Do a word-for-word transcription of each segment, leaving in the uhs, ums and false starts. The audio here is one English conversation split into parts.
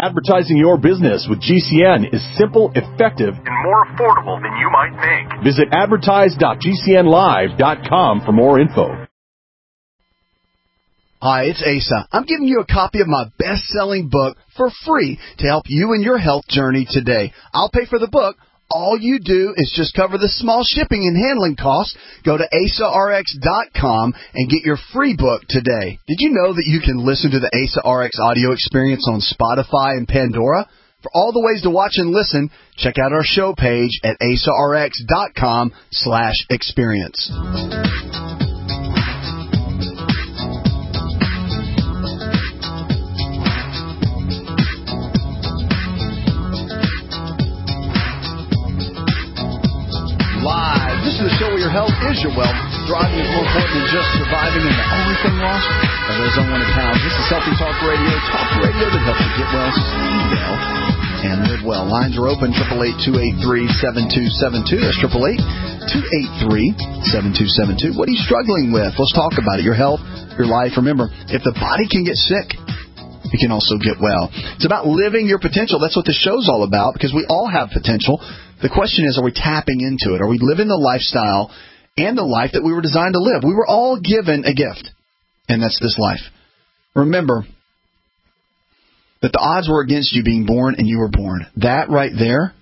Advertising your business with G C N is simple, effective, and more affordable than you might think. Visit advertise dot g c n live dot com for more info. Hi, it's Asa. I'm giving you a copy of my best-selling book for free to help you in your health journey today. I'll pay for the book. All you do is just cover the small shipping and handling costs. Go to asa r x dot com and get your free book today. Did you know that you can listen to the Asa R X audio experience on Spotify and Pandora? For all the ways to watch and listen, check out our show page at asa r x dot com slash experience. Live. This is the show where your health is your wealth. Driving is more important than just surviving, and the only thing lost are those unwanted pounds. This is Healthy Talk Radio, talk radio that helps you get well, stay well, and live well. Lines are open, eight eight eight, two eight three, seven two seven two. That's eight eight eight, two eight three, seven two seven two. What are you struggling with? Let's talk about it. Your health, your life. Remember, if the body can get sick, you can also get well. It's about living your potential. That's what the show's all about, because we all have potential. The question is, are we tapping into it? Are we living the lifestyle and the life that we were designed to live? We were all given a gift, and that's this life. Remember that the odds were against you being born, and you were born. That right there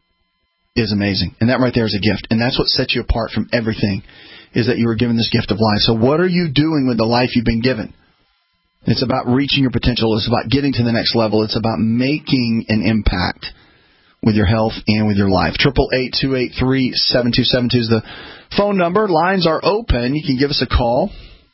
is amazing, and that right there is a gift, and that's what sets you apart from everything, is that you were given this gift of life. So what are you doing with the life you've been given? It's about reaching your potential. It's about getting to the next level. It's about making an impact with your health and with your life. eight eight eight, two eight three, seven two seven two is the phone number. Lines are open. You can give us a call.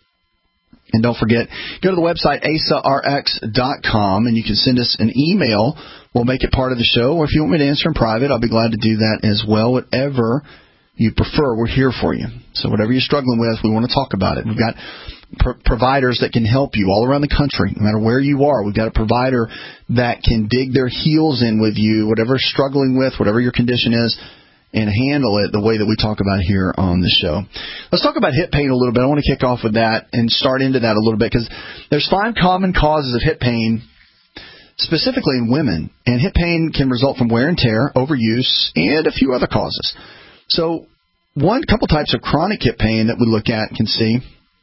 And don't forget, go to the website, asa r x dot com, and you can send us an email. We'll make it part of the show. Or if you want me to answer in private, I'll be glad to do that as well. Whatever you prefer, we're here for you. So whatever you're struggling with, we want to talk about it. We've got Pro- providers that can help you all around the country, no matter where you are. We've got a provider that can dig their heels in with you, whatever you're struggling with, whatever your condition is, and handle it the way that we talk about here on the show. Let's talk about hip pain a little bit. I want to kick off with that and start into that a little bit, because there's five common causes of hip pain, specifically in women. And hip pain can result from wear and tear, overuse, and a few other causes. So one couple types of chronic hip pain that we look at can see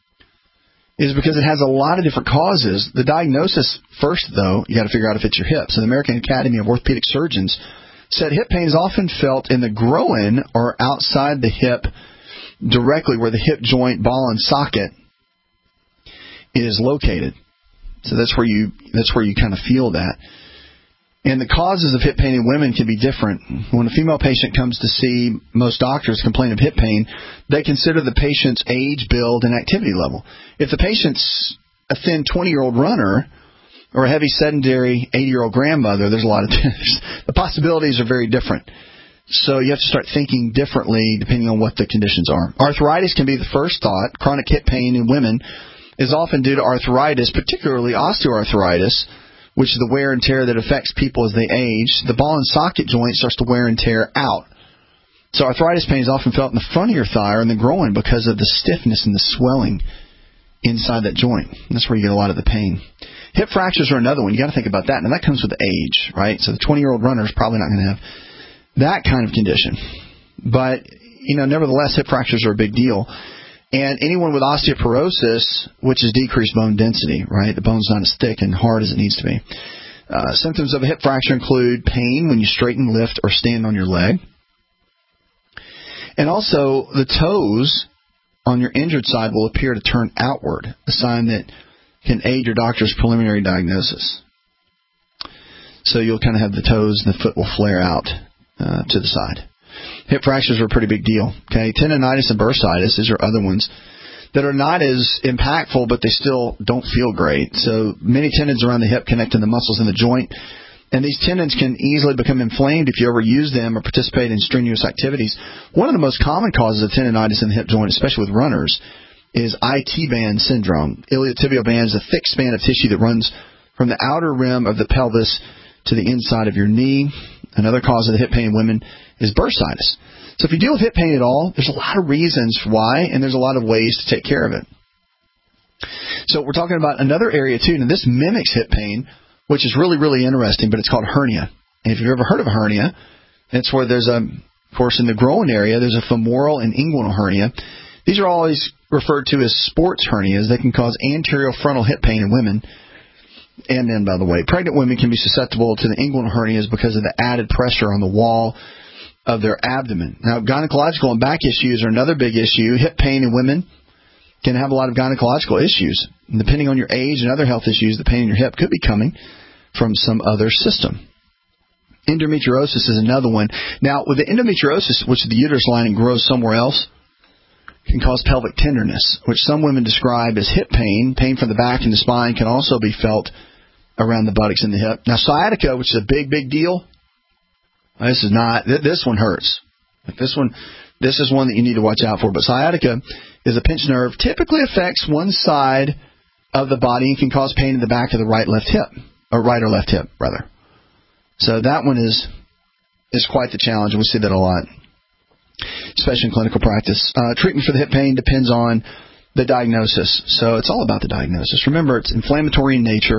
is because it has a lot of different causes. The diagnosis first, though, you got to figure out if it's your hip. So the American Academy of Orthopedic Surgeons said hip pain is often felt in the groin or outside the hip, directly where the hip joint, ball, and socket is located. So that's where you that's where you kind of feel that. And the causes of hip pain in women can be different. When a female patient comes to see most doctors complain of hip pain, they consider the patient's age, build, and activity level. If the patient's a thin twenty-year-old runner or a heavy sedentary eighty-year-old grandmother, there's a lot of the possibilities are very different. So you have to start thinking differently depending on what the conditions are. Arthritis can be the first thought. Chronic hip pain in women is often due to arthritis, particularly osteoarthritis, which is the wear and tear that affects people as they age. The ball and socket joint starts to wear and tear out. So arthritis pain is often felt in the front of your thigh or in the groin because of the stiffness and the swelling inside that joint. That's where you get a lot of the pain. Hip fractures are another one. You got to think about that. Now, that comes with age, right? So the twenty-year-old runner is probably not going to have that kind of condition. But, you know, nevertheless, hip fractures are a big deal. And anyone with osteoporosis, which is decreased bone density, right? The bone's not as thick and hard as it needs to be. Uh, symptoms of a hip fracture include pain when you straighten, lift, or stand on your leg. And also, the toes on your injured side will appear to turn outward, a sign that can aid your doctor's preliminary diagnosis. So you'll kind of have the toes and the foot will flare out uh, to the side. Hip fractures are a pretty big deal. Okay, tendonitis and bursitis, these are other ones that are not as impactful, but they still don't feel great. So many tendons around the hip connect to the muscles in the joint, and these tendons can easily become inflamed if you overuse them or participate in strenuous activities. One of the most common causes of tendonitis in the hip joint, especially with runners, is I T band syndrome. Iliotibial band is a thick span of tissue that runs from the outer rim of the pelvis to the inside of your knee. Another cause of the hip pain in women is bursitis. So if you deal with hip pain at all, there's a lot of reasons why, and there's a lot of ways to take care of it. So we're talking about another area too, and this mimics hip pain, which is really, really interesting, but it's called hernia. And if you've ever heard of a hernia, it's where there's a, of course, in the groin area, there's a femoral and inguinal hernia. These are always referred to as sports hernias. They can cause anterior frontal hip pain in women. And then, by the way, pregnant women can be susceptible to the inguinal hernias because of the added pressure on the wall of their abdomen. Now, gynecological and back issues are another big issue. Hip pain in women can have a lot of gynecological issues. And depending on your age and other health issues, the pain in your hip could be coming from some other system. Endometriosis is another one. Now, with the endometriosis, which the uterus lining grows somewhere else, can cause pelvic tenderness, which some women describe as hip pain. Pain from the back and the spine can also be felt around the buttocks and the hip. Now, sciatica, which is a big, big deal, this is not, this one hurts. This one, this is one that you need to watch out for. But sciatica is a pinched nerve, typically affects one side of the body and can cause pain in the back of the right left hip, or right or left hip, rather. So that one is is quite the challenge, and we see that a lot, especially in clinical practice. Uh, treatment for the hip pain depends on the diagnosis. So it's all about the diagnosis. Remember, it's inflammatory in nature.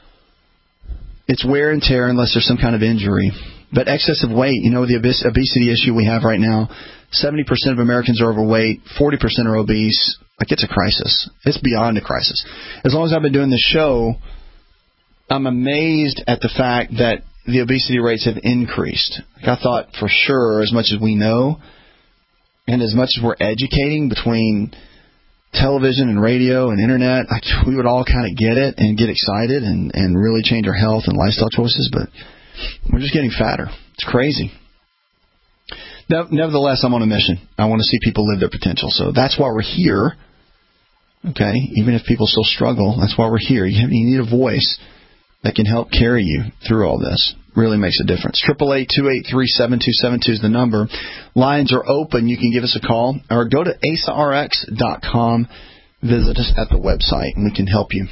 It's wear and tear unless there's some kind of injury. But excessive weight, you know, the obes- obesity issue we have right now, seventy percent of Americans are overweight, forty percent are obese. Like, it's a crisis. It's beyond a crisis. As long as I've been doing this show, I'm amazed at the fact that the obesity rates have increased. Like, I thought for sure, as much as we know, and as much as we're educating between television and radio and internet, like, we would all kind of get it and get excited and, and really change our health and lifestyle choices, but we're just getting fatter. It's crazy. Nevertheless, I'm on a mission. I want to see people live their potential. So that's why we're here. Okay? Even if people still struggle, that's why we're here. You, have, you need a voice that can help carry you through all this. Really makes a difference. eight eight eight, two eight three, seven two seven two is the number. Lines are open. You can give us a call or go to A S A R X dot com. Visit us at the website, and we can help you.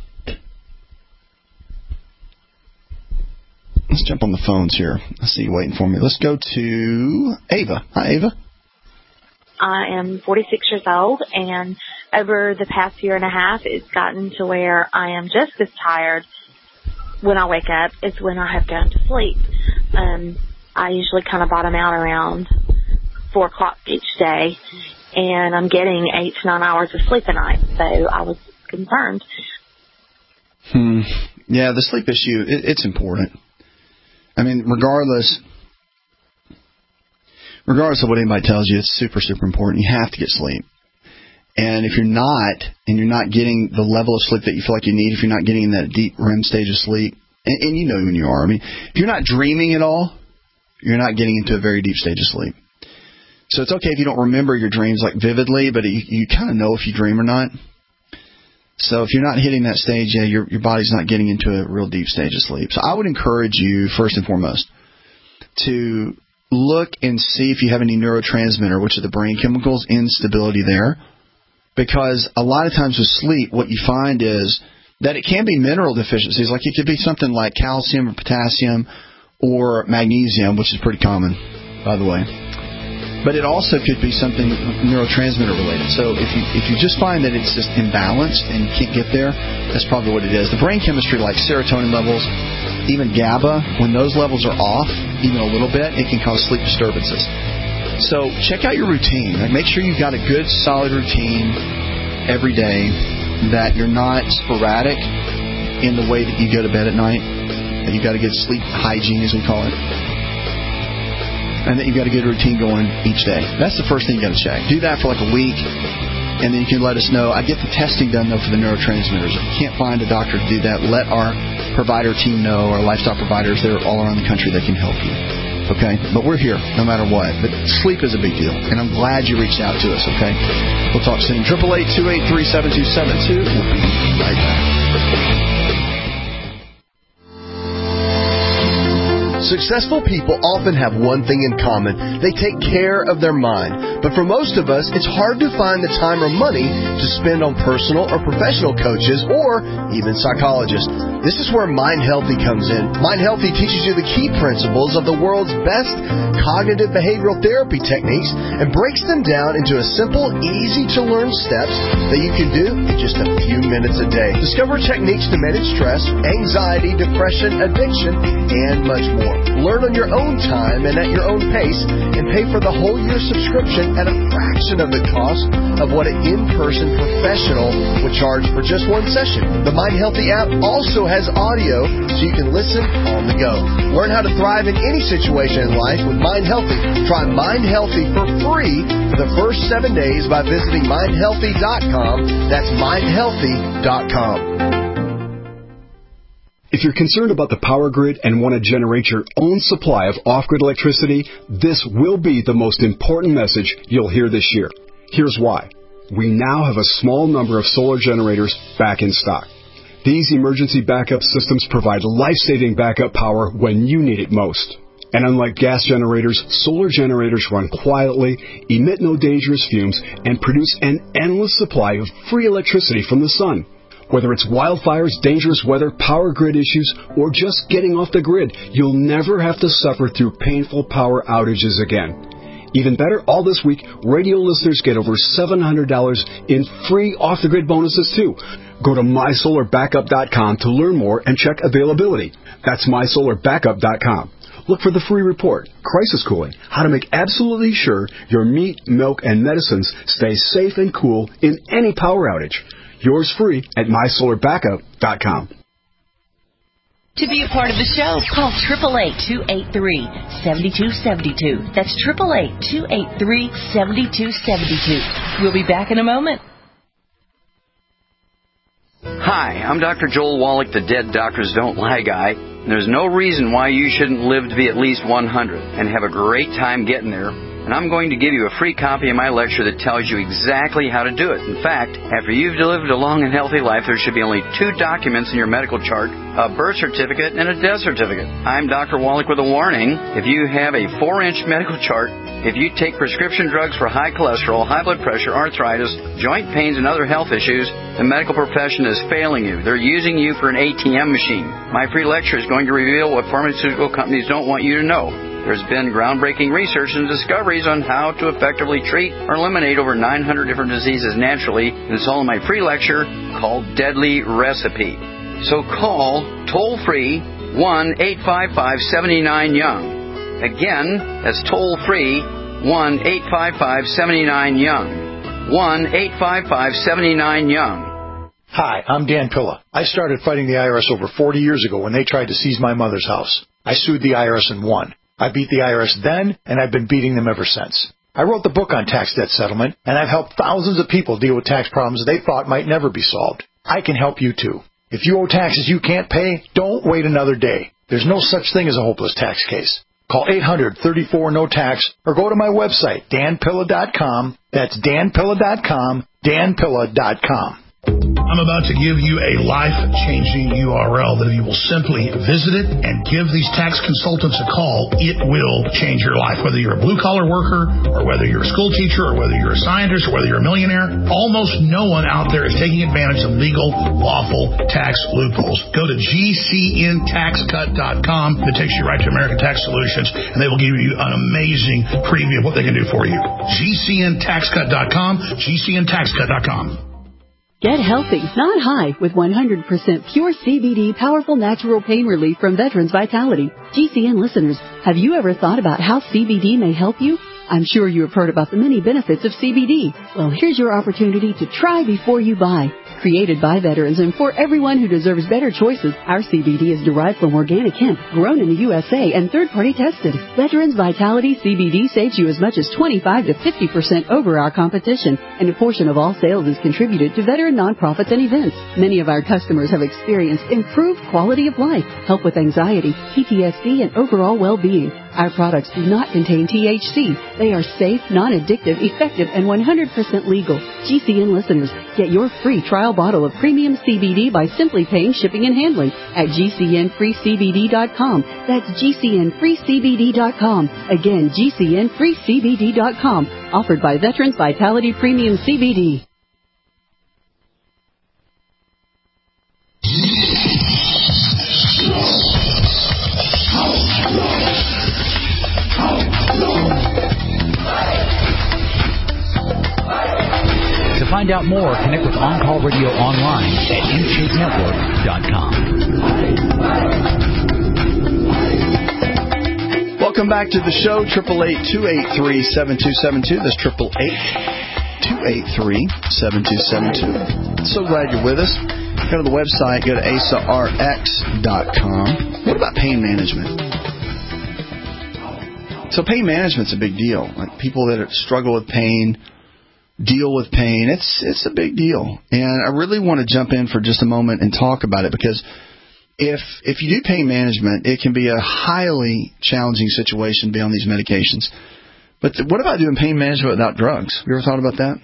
Let's jump on the phones here. I see you waiting for me. Let's go to Ava. Hi, Ava. I am forty-six years old, and over the past year and a half, it's gotten to where I am just as tired when I wake up as when I have gone to sleep. Um, I usually kind of bottom out around four o'clock each day, and I'm getting eight to nine hours of sleep a night, so I was concerned. Hmm. Yeah, the sleep issue, it, it's important. I mean, regardless, regardless of what anybody tells you, it's super, super important. You have to get sleep. And if you're not, and you're not getting the level of sleep that you feel like you need, if you're not getting in that deep R E M stage of sleep, and, and you know when you are, I mean, if you're not dreaming at all, you're not getting into a very deep stage of sleep. So it's okay if you don't remember your dreams like vividly, but you, you kind of know if you dream or not. So if you're not hitting that stage, yeah, your your body's not getting into a real deep stage of sleep. So I would encourage you, first and foremost, to look and see if you have any neurotransmitter, which are the brain chemicals, instability there. Because a lot of times with sleep, what you find is that it can be mineral deficiencies. Like it could be something like calcium or potassium or magnesium, which is pretty common, by the way. But it also could be something neurotransmitter related. So if you if you just find that it's just imbalanced and you can't get there, that's probably what it is. The brain chemistry, like serotonin levels, even GABA, when those levels are off, even a little bit, it can cause sleep disturbances. So check out your routine. Like make sure you've got a good, solid routine every day, that you're not sporadic in the way that you go to bed at night, that you've got a good sleep hygiene, as we call it, and that you've got a good routine going each day. That's the first thing you've got to check. Do that for like a week, and then you can let us know. I get the testing done, though, for the neurotransmitters. If you can't find a doctor to do that, let our provider team know, our lifestyle providers. They're all around the country. They can help you. Okay? But we're here no matter what. But sleep is a big deal, and I'm glad you reached out to us, okay? We'll talk soon. eight eight eight, two eight three, seven two seven two. We'll be right back. Successful people often have one thing in common. They take care of their mind. But for most of us, it's hard to find the time or money to spend on personal or professional coaches or even psychologists. This is where Mind Healthy comes in. Mind Healthy teaches you the key principles of the world's best cognitive behavioral therapy techniques and breaks them down into a simple, easy-to-learn steps that you can do in just a few minutes a day. Discover techniques to manage stress, anxiety, depression, addiction, and much more. Learn on your own time and at your own pace, and pay for the whole year subscription at a fraction of the cost of what an in-person professional would charge for just one session. The Mind Healthy app also has audio so you can listen on the go. Learn how to thrive in any situation in life with Mind Healthy. Try Mind Healthy for free for the first seven days by visiting mind healthy dot com. That's mind healthy dot com. If you're concerned about the power grid and want to generate your own supply of off-grid electricity, this will be the most important message you'll hear this year. Here's why. We now have a small number of solar generators back in stock. These emergency backup systems provide life-saving backup power when you need it most. And unlike gas generators, solar generators run quietly, emit no dangerous fumes, and produce an endless supply of free electricity from the sun. Whether it's wildfires, dangerous weather, power grid issues, or just getting off the grid, you'll never have to suffer through painful power outages again. Even better, all this week, radio listeners get over seven hundred dollars in free off-the-grid bonuses, too. Go to my solar backup dot com to learn more and check availability. That's my solar backup dot com. Look for the free report, Crisis Cooling, how to make absolutely sure your meat, milk, and medicines stay safe and cool in any power outage. Yours free at my solar backup dot com. To be a part of the show, call eight eight eight, two eight three, seven two seven two. That's eight eight eight, two eight three, seven two seven two. We'll be back in a moment. Hi, I'm Doctor Joel Wallach, the Dead Doctors Don't Lie guy. There's no reason why you shouldn't live to be at least one hundred and have a great time getting there. And I'm going to give you a free copy of my lecture that tells you exactly how to do it. In fact, after you've lived a long and healthy life, there should be only two documents in your medical chart, a birth certificate and a death certificate. I'm Doctor Wallach with a warning. If you have a four-inch medical chart, if you take prescription drugs for high cholesterol, high blood pressure, arthritis, joint pains, and other health issues, the medical profession is failing you. They're using you for an A T M machine. My free lecture is going to reveal what pharmaceutical companies don't want you to know. There's been groundbreaking research and discoveries on how to effectively treat or eliminate over nine hundred different diseases naturally. And it's all in my free lecture called Deadly Recipe. So call toll-free one eight five five, seven nine, young. Again, that's toll-free one eight five five, seven nine, young. one eight five five, seven nine, young. Hi, I'm Dan Pilla. I started fighting the I R S over forty years ago when they tried to seize my mother's house. I sued the I R S and won. I beat the I R S then, and I've been beating them ever since. I wrote the book on tax debt settlement, and I've helped thousands of people deal with tax problems they thought might never be solved. I can help you, too. If you owe taxes you can't pay, don't wait another day. There's no such thing as a hopeless tax case. Call eight hundred, thirty-four, no tax, or go to my website, dan pilla dot com. That's dan pilla dot com, dan pilla dot com. I'm about to give you a life-changing U R L that if you will simply visit it and give these tax consultants a call, it will change your life. Whether you're a blue-collar worker or whether you're a school teacher or whether you're a scientist or whether you're a millionaire, almost no one out there is taking advantage of legal, lawful tax loopholes. Go to G C N tax cut dot com. It takes you right to American Tax Solutions, and they will give you an amazing preview of what they can do for you. G C N tax cut dot com, G C N tax cut dot com. Get healthy, not high, with one hundred percent pure C B D powerful natural pain relief from Veterans Vitality. G C N listeners, have you ever thought about how C B D may help you? I'm sure you have heard about the many benefits of C B D. Well, here's your opportunity to try before you buy. Created by veterans and for everyone who deserves better choices, our C B D is derived from organic hemp, grown in the U S A, and third-party tested. Veterans Vitality C B D saves you as much as twenty-five to fifty percent over our competition, and a portion of all sales is contributed to veteran nonprofits and events. Many of our customers have experienced improved quality of life, help with anxiety, P T S D, and overall well-being. Our products do not contain T H C. They are safe, non-addictive, effective, and one hundred percent legal. G C N listeners, get your free trial bottle of premium C B D by simply paying shipping and handling at G C N free C B D dot com. That's G C N free C B D dot com. Again, G C N free C B D dot com. Offered by Veterans Vitality Premium C B D. To find out more, connect with On Call Radio online at intake network dot com. Welcome back to the show, eight eight eight, two eight three, seven two seven two. That's eight eight eight, two eight three, seven two seven two. So glad you're with us. Go to the website, go to A S A R X dot com. What about pain management? So pain management's a big deal. Like people that struggle with pain, deal with pain, it's it's a big deal. And I really want to jump in for just a moment and talk about it, because if if you do pain management, it can be a highly challenging situation to be on these medications. But th- what about doing pain management without drugs? Have you ever thought about that?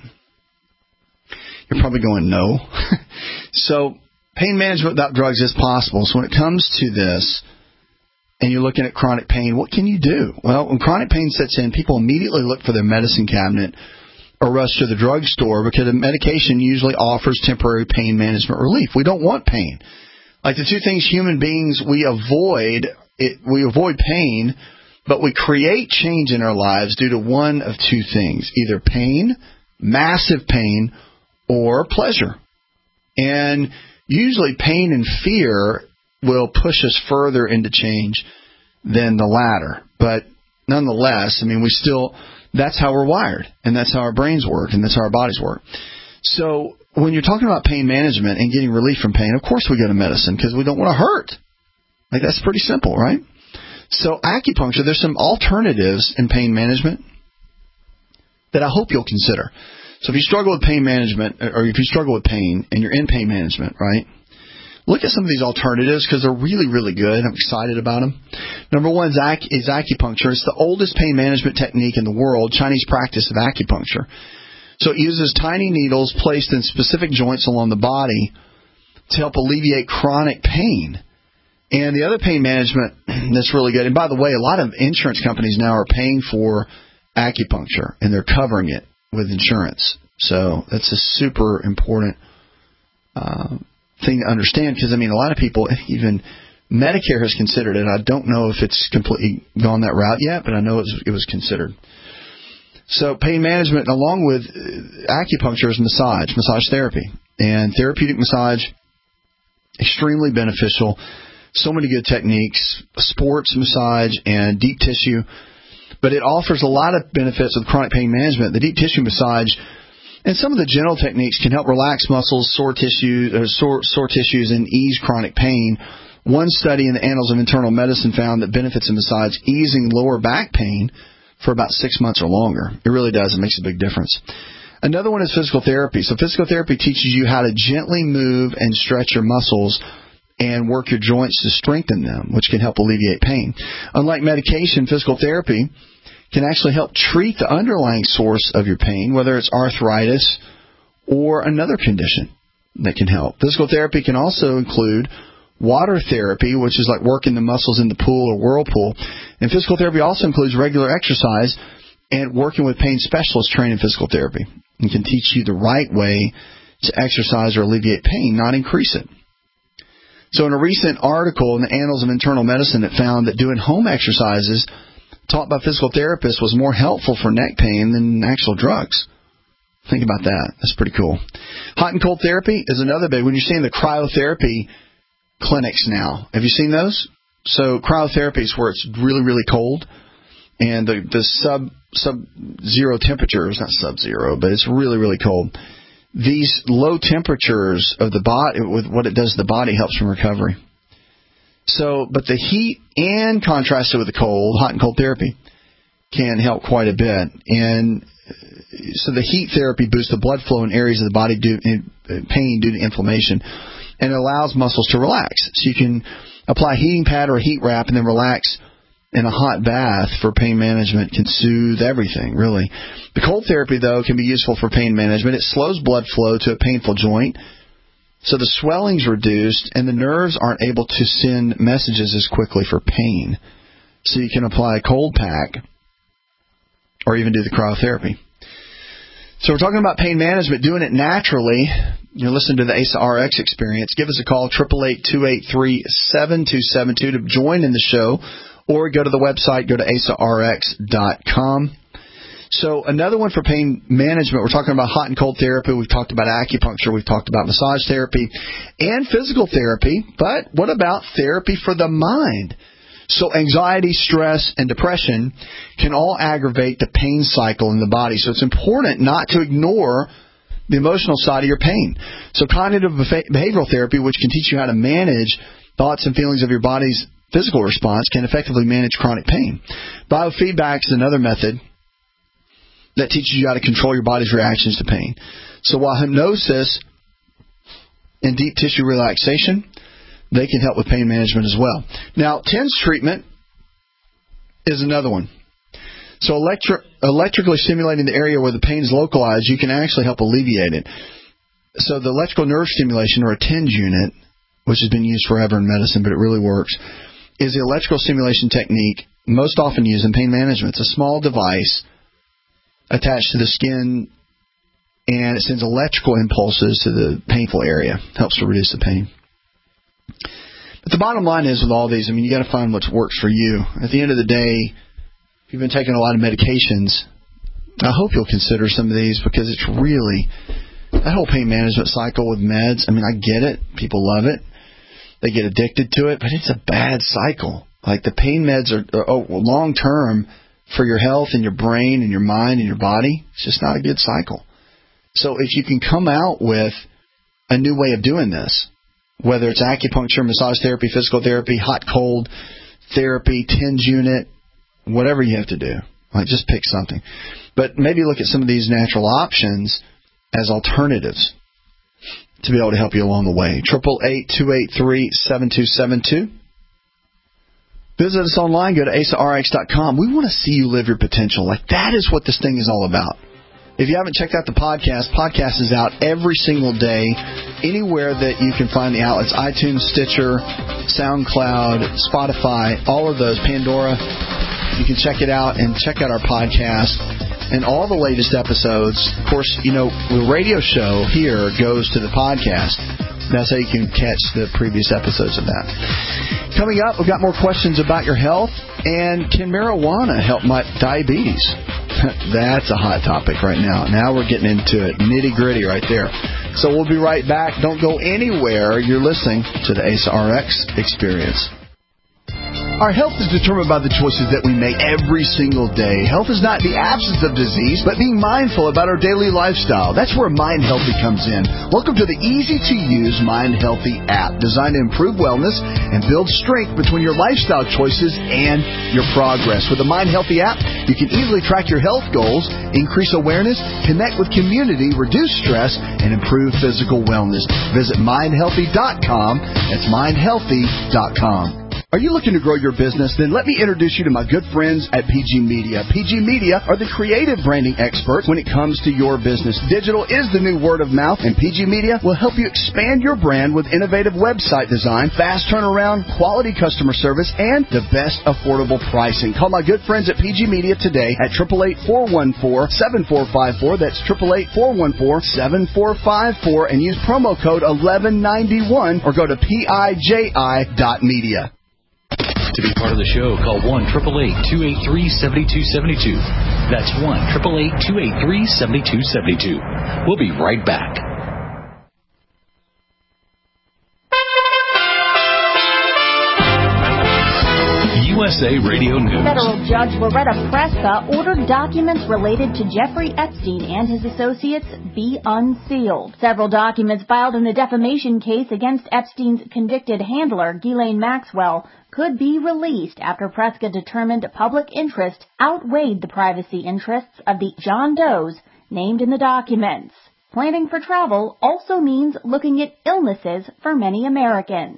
You're probably going, no. So pain management without drugs is possible. So when it comes to this, and you're looking at chronic pain, what can you do? Well, when chronic pain sets in, people immediately look for their medicine cabinet or rush to the drugstore, because the medication usually offers temporary pain management relief. We don't want pain. Like the two things human beings we avoid, it, we avoid pain, but we create change in our lives due to one of two things: either pain, massive pain, or pleasure. And usually pain and fear will push us further into change than the latter. But nonetheless, I mean, we still, that's how we're wired, and that's how our brains work, and that's how our bodies work. So when you're talking about pain management and getting relief from pain, of course we go to medicine, because we don't want to hurt. Like, that's pretty simple, right? So acupuncture, there's some alternatives in pain management that I hope you'll consider. So if you struggle with pain management, or if you struggle with pain and you're in pain management, right, look at some of these alternatives, because they're really, really good. I'm excited about them. Number one is, ac- is acupuncture. It's the oldest pain management technique in the world, Chinese practice of acupuncture. So it uses tiny needles placed in specific joints along the body to help alleviate chronic pain. And the other pain management that's really good, and by the way, a lot of insurance companies now are paying for acupuncture, and they're covering it with insurance. So that's a super important uh, thing to understand, because, I mean, a lot of people, even Medicare has considered it. I don't know if it's completely gone that route yet, but I know it was, it was considered. So pain management, along with acupuncture, is massage, massage therapy. And therapeutic massage, extremely beneficial. So many good techniques, sports massage and deep tissue. But it offers a lot of benefits with chronic pain management. The deep tissue massage and some of the gentle techniques can help relax muscles, sore tissues, or sore, sore tissues, and ease chronic pain. One study in the Annals of Internal Medicine found that benefits of massage easing lower back pain for about six months or longer. It really does. It makes a big difference. Another one is physical therapy. So physical therapy teaches you how to gently move and stretch your muscles and work your joints to strengthen them, which can help alleviate pain. Unlike medication, physical therapy can actually help treat the underlying source of your pain, whether it's arthritis or another condition that can help. Physical therapy can also include water therapy, which is like working the muscles in the pool or whirlpool. And physical therapy also includes regular exercise and working with pain specialists trained in physical therapy, and can teach you the right way to exercise or alleviate pain, not increase it. So in a recent article in the Annals of Internal Medicine, it found that doing home exercises taught by physical therapists was more helpful for neck pain than actual drugs. Think about that. That's pretty cool. Hot and cold therapy is another big. When you're seeing the cryotherapy clinics now, have you seen those? So cryotherapy is where it's really, really cold, and the, the sub sub zero temperatures, not sub zero, but it's really, really cold. These low temperatures of the body, with what it does to the body, helps from recovery. So, but the heat and contrasted with the cold, hot and cold therapy, can help quite a bit. And so the heat therapy boosts the blood flow in areas of the body due to pain due to inflammation, and it allows muscles to relax. So you can apply a heating pad or a heat wrap and then relax and a hot bath for pain management can soothe everything, really. The cold therapy, though, can be useful for pain management. It slows blood flow to a painful joint, so the swelling's reduced, and the nerves aren't able to send messages as quickly for pain. So you can apply a cold pack or even do the cryotherapy. So we're talking about pain management, doing it naturally. You're listening to the A S A R X experience. Give us a call, eight eight eight, two eight three, seven two seven two to join in the show, or go to the website, go to A S A R X dot com. So another one for pain management, we're talking about hot and cold therapy. We've talked about acupuncture. We've talked about massage therapy and physical therapy. But what about therapy for the mind? So anxiety, stress, and depression can all aggravate the pain cycle in the body. So it's important not to ignore the emotional side of your pain. So cognitive behavioral therapy, which can teach you how to manage thoughts and feelings of your body's physical response, can effectively manage chronic pain. Biofeedback is another method that teaches you how to control your body's reactions to pain. So while hypnosis and deep tissue relaxation, they can help with pain management as well. Now, TENS treatment is another one. So electri- electrically stimulating the area where the pain is localized, you can actually help alleviate it. So the electrical nerve stimulation, or a TENS unit, which has been used forever in medicine, but it really works, is the electrical stimulation technique most often used in pain management. It's a small device attached to the skin, and it sends electrical impulses to the painful area. Helps to reduce the pain. But the bottom line is with all these, I mean, you got to find what works for you. At the end of the day, if you've been taking a lot of medications, I hope you'll consider some of these, because it's really, that whole pain management cycle with meds, I mean, I get it. People love it. They get addicted to it, but it's a bad cycle. Like, the pain meds are, are oh, long-term for your health and your brain and your mind and your body. It's just not a good cycle. So if you can come out with a new way of doing this, whether it's acupuncture, massage therapy, physical therapy, hot, cold therapy, TENS unit, whatever you have to do. Like, just pick something. But maybe look at some of these natural options as alternatives to be able to help you along the way. eight eight eight, two eight three, seven two seven two. Visit us online. Go to A S A R X dot com. We want to see you live your potential. Like, that is what this thing is all about. If you haven't checked out the podcast, podcast is out every single day, anywhere that you can find the outlets: iTunes, Stitcher, SoundCloud, Spotify, all of those, Pandora. You can check it out and check out our podcast and all the latest episodes. Of course, you know, the radio show here goes to the podcast. That's how you can catch the previous episodes of that. Coming up, we've got more questions about your health. And can marijuana help my diabetes? That's a hot topic right now. Now we're getting into it, nitty-gritty right there. So we'll be right back. Don't go anywhere. You're listening to the A S A R X Experience. Our health is determined by the choices that we make every single day. Health is not the absence of disease, but being mindful about our daily lifestyle. That's where Mind Healthy comes in. Welcome to the easy-to-use Mind Healthy app, designed to improve wellness and build strength between your lifestyle choices and your progress. With the Mind Healthy app, you can easily track your health goals, increase awareness, connect with community, reduce stress, and improve physical wellness. Visit mind healthy dot com. That's mind healthy dot com. Are you looking to grow your business? Then let me introduce you to my good friends at P G Media. P G Media are the creative branding experts when it comes to your business. Digital is the new word of mouth, and P G Media will help you expand your brand with innovative website design, fast turnaround, quality customer service, and the best affordable pricing. Call my good friends at P G Media today at eight eight eight, four one four, seven four five four. That's eight eight eight, four one four, seven four five four, and use promo code eleven ninety-one or go to piji dot media. To be part of the show, call one eight eight eight, two eight three, seven two seven two. That's one eight eight eight, two eight three, seven two seven two. We'll be right back. U S A Radio News. Federal Judge Loretta Preska ordered documents related to Jeffrey Epstein and his associates be unsealed. Several documents filed in a defamation case against Epstein's convicted handler, Ghislaine Maxwell, could be released after Preska determined public interest outweighed the privacy interests of the John Does named in the documents. Planning for travel also means looking at illnesses for many Americans.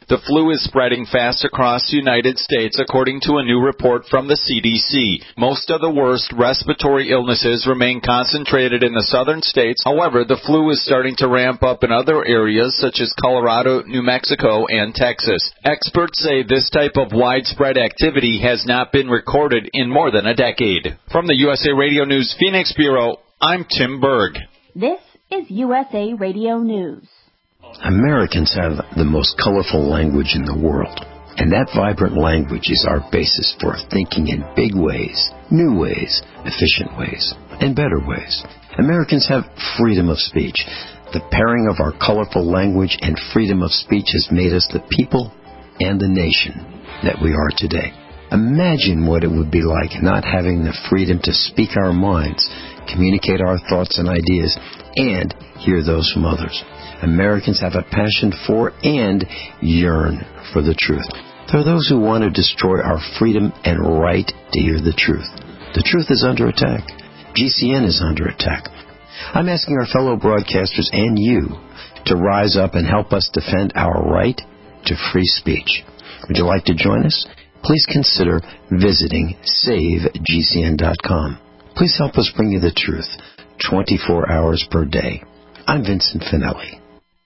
The flu is spreading fast across the United States, according to a new report from the C D C. Most of the worst respiratory illnesses remain concentrated in the southern states. However, the flu is starting to ramp up in other areas such as Colorado, New Mexico, and Texas. Experts say this type of widespread activity has not been recorded in more than a decade. From the U S A Radio News Phoenix Bureau, I'm Tim Berg. This is U S A Radio News. Americans have the most colorful language in the world, and that vibrant language is our basis for thinking in big ways, new ways, efficient ways, and better ways. Americans have freedom of speech. The pairing of our colorful language and freedom of speech has made us the people and the nation that we are today. Imagine what it would be like not having the freedom to speak our minds, communicate our thoughts and ideas, and hear those from others. Americans have a passion for and yearn for the truth. There are those who want to destroy our freedom and right to hear the truth. The truth is under attack. G C N is under attack. I'm asking our fellow broadcasters and you to rise up and help us defend our right to free speech. Would you like to join us? Please consider visiting save G C N dot com. Please help us bring you the truth twenty-four hours per day. I'm Vincent Finelli.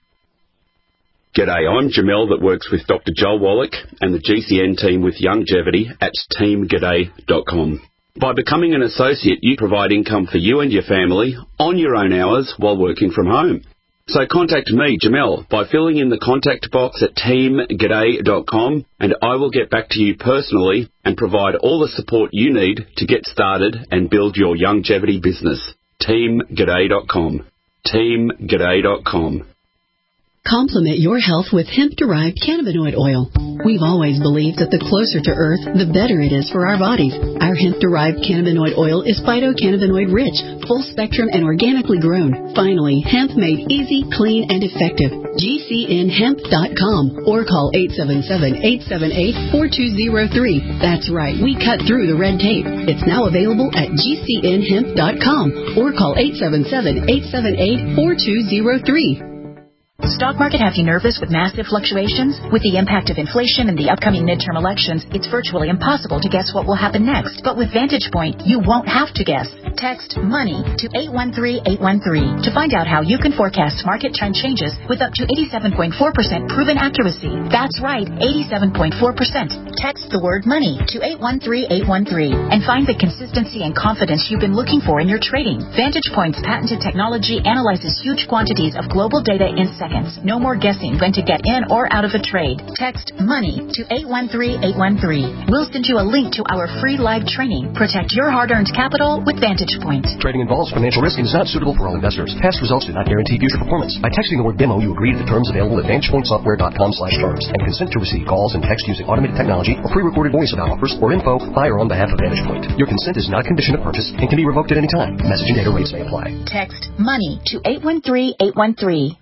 G'day, I'm Jamel that works with Doctor Joel Wallach and the G C N team with Longevity at team g'day dot com. By becoming an associate, you provide income for you and your family on your own hours while working from home. So contact me, Jamel, by filling in the contact box at team g'day dot com, and I will get back to you personally and provide all the support you need to get started and build your longevity business. team g'day dot com. team g'day dot com. Complement your health with hemp-derived cannabinoid oil. We've always believed that the closer to Earth, the better it is for our bodies. Our hemp-derived cannabinoid oil is phytocannabinoid-rich, full-spectrum, and organically grown. Finally, hemp made easy, clean, and effective. G C N hemp dot com or call eight seven seven, eight seven eight, four two zero three. That's right, we cut through the red tape. It's now available at G C N hemp dot com or call eight seven seven, eight seven eight, four two zero three. Stock market have you nervous with massive fluctuations? With the impact of inflation and the upcoming midterm elections, it's virtually impossible to guess what will happen next. But with Vantage Point, you won't have to guess. Text MONEY to eight one three eight one three to find out how you can forecast market trend changes with up to eighty-seven point four percent proven accuracy. That's right, eighty-seven point four percent. Text the word MONEY to eight one three eight one three and find the consistency and confidence you've been looking for in your trading. Vantage Point's patented technology analyzes huge quantities of global data in seconds. No more guessing when to get in or out of a trade. Text MONEY to eight one three eight one three. We'll send you a link to our free live training. Protect your hard-earned capital with Vantage Point. Trading involves financial risk and is not suitable for all investors. Past results do not guarantee future performance. By texting the word demo, you agree to the terms available at vantage point software dot com slash terms and consent to receive calls and text using automated technology or pre-recorded voice about offers or info by or on behalf of Vantage Point. Your consent is not a condition of purchase and can be revoked at any time. Message and data rates may apply. Text MONEY to eight one three eight one three.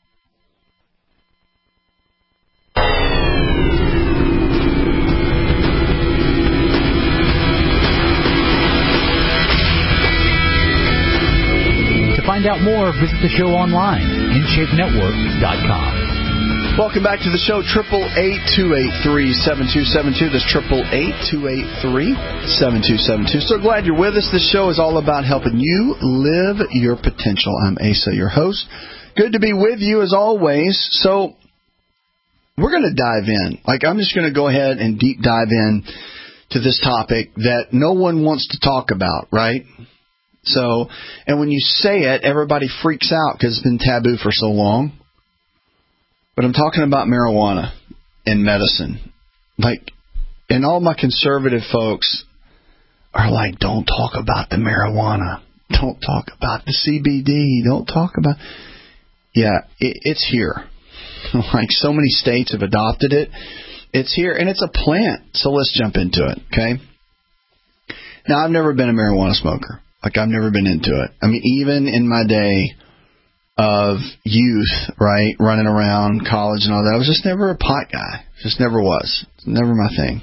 To find out more, visit the show online, in shape network dot com. Welcome back to the show, triple eight, two eight three, seven two seven two. That's triple eight, two eight three, seven two seven two. So glad you're with us. This show is all about helping you live your potential. I'm Asa, your host. Good to be with you as always. So we're going to dive in. Like, I'm just going to go ahead and deep dive in to this topic that no one wants to talk about, right? So, and when you say it, everybody freaks out because it's been taboo for so long. But I'm talking about marijuana in medicine. Like, and all my conservative folks are like, don't talk about the marijuana. Don't talk about the C B D. Don't talk about... Yeah, it, it's here. Like, so many states have adopted it. It's here, and it's a plant. So let's jump into it, okay? Now, I've never been a marijuana smoker. Like, I've never been into it. I mean, even in my day of youth, right, running around college and all that, I was just never a pot guy. Just never was. Never my thing.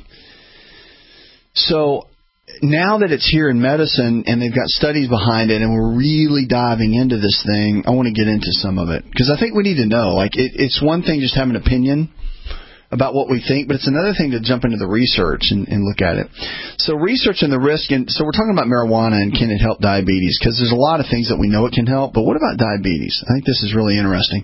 So now that it's here in medicine and they've got studies behind it and we're really diving into this thing, I want to get into some of it. Because I think we need to know. Like, it, it's one thing just having an opinion, about what we think, but it's another thing to jump into the research and, and look at it. So research and the risk, and so we're talking about marijuana and can it help diabetes, because there's a lot of things that we know it can help, but what about diabetes? I think this is really interesting.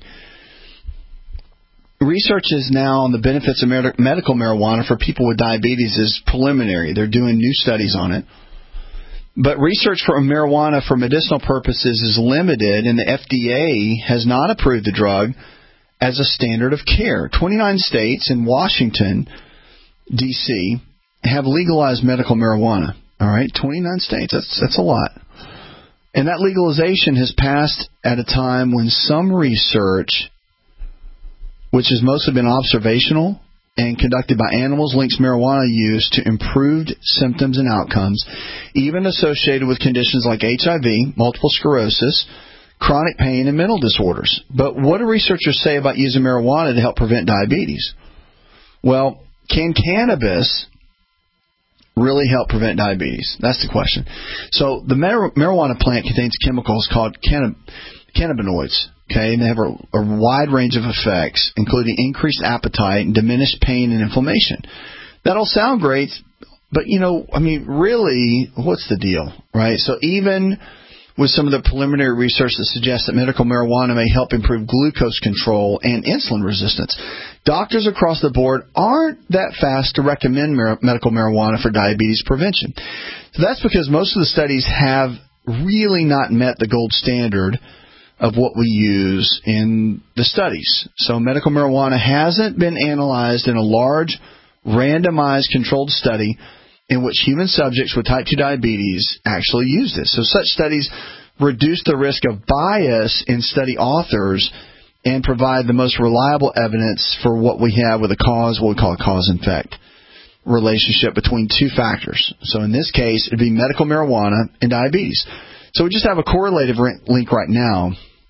Research is now on the benefits of med- medical marijuana for people with diabetes is preliminary. They're doing new studies on it. But research for marijuana for medicinal purposes is limited, and the F D A has not approved the drug as a standard of care. twenty-nine states and Washington, D C, have legalized medical marijuana. All right, twenty-nine states. That's that's a lot. And that legalization has passed at a time when some research, which has mostly been observational and conducted by animals, links marijuana use to improved symptoms and outcomes, even associated with conditions like H I V, multiple sclerosis, chronic pain, and mental disorders. But what do researchers say about using marijuana to help prevent diabetes? Well, can cannabis really help prevent diabetes? That's the question. So the mar- marijuana plant contains chemicals called cannab- cannabinoids. Okay, and they have a, a wide range of effects, including increased appetite and diminished pain and inflammation. That'll sound great, but, you know, I mean, really, what's the deal, right? So even with some of the preliminary research that suggests that medical marijuana may help improve glucose control and insulin resistance, doctors across the board aren't that fast to recommend mar- medical marijuana for diabetes prevention. So that's because most of the studies have really not met the gold standard of what we use in the studies. So medical marijuana hasn't been analyzed in a large, randomized, controlled study in which human subjects with type two diabetes actually used it. So such studies reduce the risk of bias in study authors and provide the most reliable evidence for what we have with a cause, what we call a cause-and-effect relationship between two factors. So in this case, it would be medical marijuana and diabetes. So we just have a correlative link right now.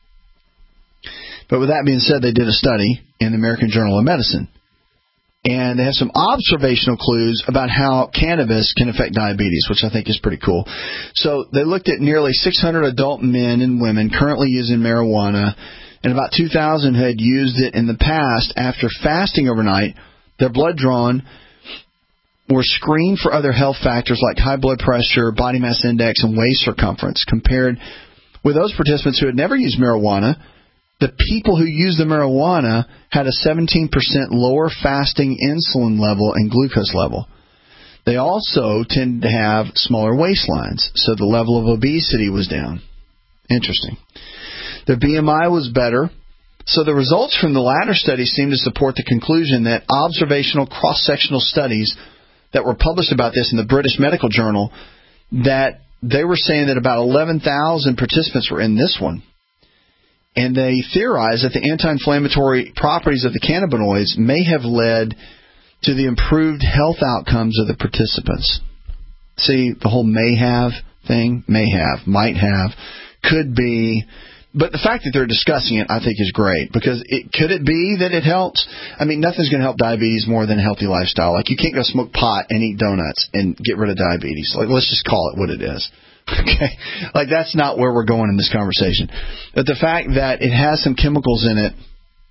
But with that being said, they did a study in the American Journal of Medicine. And they have some observational clues about how cannabis can affect diabetes, which I think is pretty cool. So they looked at nearly six hundred adult men and women currently using marijuana, and about two thousand who had used it in the past. After fasting overnight, their blood drawn were screened for other health factors like high blood pressure, body mass index, and waist circumference. Compared with those participants who had never used marijuana, the people who used the marijuana had a seventeen percent lower fasting insulin level and glucose level. They also tend to have smaller waistlines, so the level of obesity was down. Interesting. Their B M I was better. So the results from the latter study seem to support the conclusion that observational cross-sectional studies that were published about this in the British Medical Journal, that they were saying that about eleven thousand participants were in this one. And they theorized that the anti-inflammatory properties of the cannabinoids may have led to the improved health outcomes of the participants. See, the whole may have thing, may have, might have, could be. But the fact that they're discussing it, I think, is great. Because it, could it be that it helps? I mean, nothing's going to help diabetes more than a healthy lifestyle. Like, you can't go smoke pot and eat donuts and get rid of diabetes. Like, let's just call it what it is. Okay? Like, that's not where we're going in this conversation. But the fact that it has some chemicals in it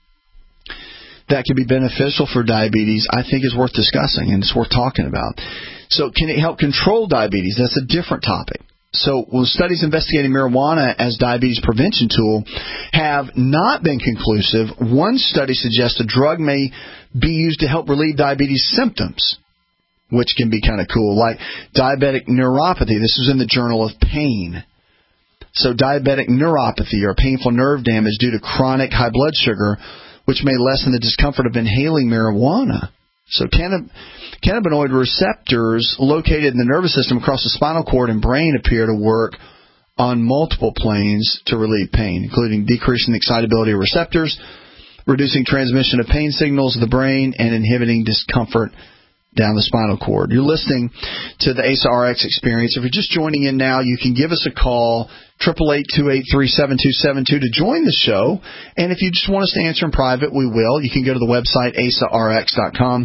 that can be beneficial for diabetes, I think is worth discussing, and it's worth talking about. So can it help control diabetes? That's a different topic. So well, studies investigating marijuana as diabetes prevention tool have not been conclusive. One study suggests a drug may be used to help relieve diabetes symptoms, which can be kind of cool, like diabetic neuropathy. This is in the Journal of Pain. So diabetic neuropathy, or painful nerve damage due to chronic high blood sugar, which may lessen the discomfort of inhaling marijuana. So cannab- cannabinoid receptors located in the nervous system across the spinal cord and brain appear to work on multiple planes to relieve pain, including decreasing the excitability of receptors, reducing transmission of pain signals to the brain, and inhibiting discomfort down the spinal cord. You're listening to the A S A R X Experience. If you're just joining in now, you can give us a call, eight eight eight, two eight three, seven two seven two, to join the show. And if you just want us to answer in private, we will. You can go to the website, A S A R X dot com.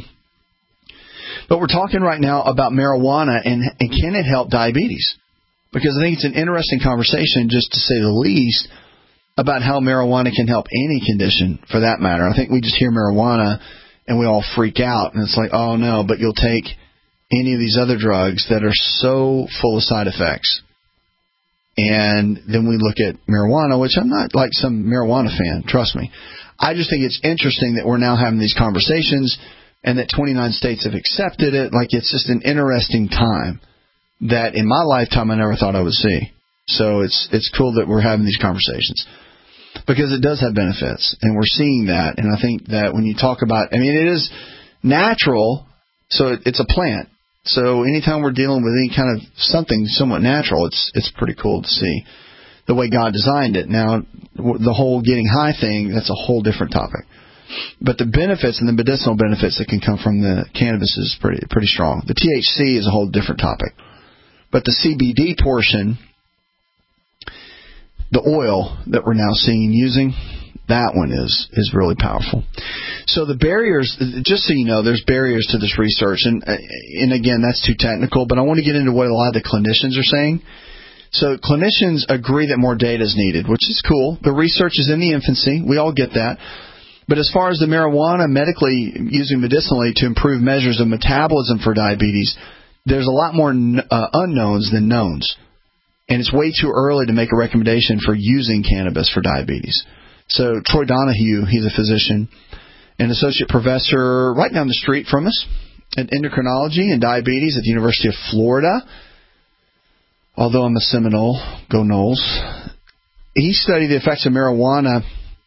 But we're talking right now about marijuana and, and can it help diabetes? Because I think it's an interesting conversation, just to say the least, about how marijuana can help any condition for that matter. I think we just hear marijuana and we all freak out. And it's like, oh, no, but you'll take any of these other drugs that are so full of side effects. And then we look at marijuana, which I'm not like some marijuana fan, trust me. I just think it's interesting that we're now having these conversations and that twenty-nine states have accepted it. Like, it's just an interesting time that in my lifetime I never thought I would see. So it's it's cool that we're having these conversations because it does have benefits, and we're seeing that. And I think that when you talk about, I mean, it is natural, so it, it's a plant. So anytime we're dealing with any kind of something somewhat natural, it's it's pretty cool to see the way God designed it. Now, the whole getting high thing, that's a whole different topic. But the benefits and the medicinal benefits that can come from the cannabis is pretty pretty strong. The T H C is a whole different topic. But the C B D portion, the oil that we're now seeing using, that one is is really powerful. So the barriers, just so you know, there's barriers to this research. And, and again, that's too technical, but I want to get into what a lot of the clinicians are saying. So clinicians agree that more data is needed, which is cool. The research is in the infancy. We all get that. But as far as the marijuana medically, using medicinally to improve measures of metabolism for diabetes, there's a lot more uh, unknowns than knowns. And it's way too early to make a recommendation for using cannabis for diabetes. So Troy Donahue, he's a physician, an associate professor right down the street from us in endocrinology and diabetes at the University of Florida. Although I'm a Seminole, go Noles. He studied the effects of marijuana